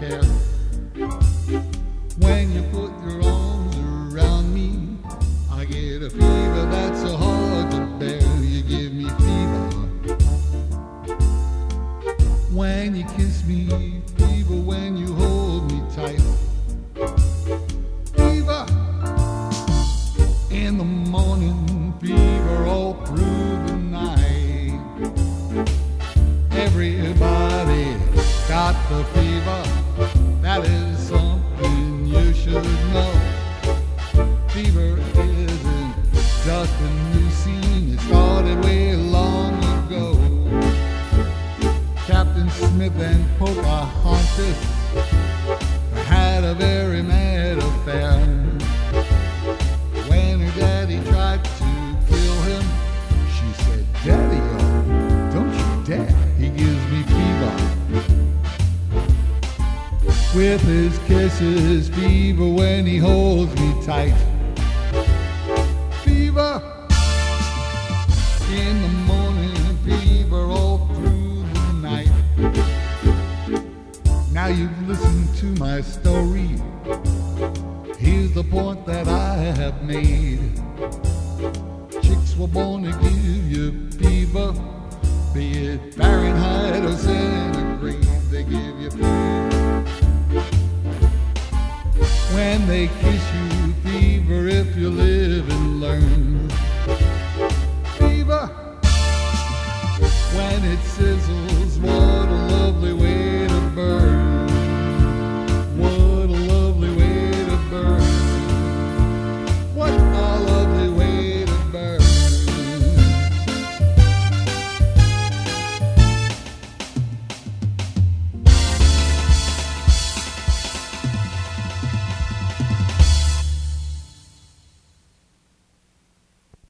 care. When you put your arms around me, I get a fever that's so hard to bear. You give me fever when you kiss me, fever when you hold me tight, fever in the morning, fever all through the night. Everybody got the fever, that is something you should know. Fever isn't just a new scene, it started way long ago. Captain Smith and Pocahontas had a very mad affair. When her daddy tried to kill him, she said, "Daddy-o, don't you dare, he gives me fever." With his kisses, fever when he holds me tight, fever in the morning, fever all through the night. Now you've listened to my story, here's the point that I have made. Chicks were born to give you fever, be it Fahrenheit or centigrade, they give you fever. When they kiss you, fever if you live and learn.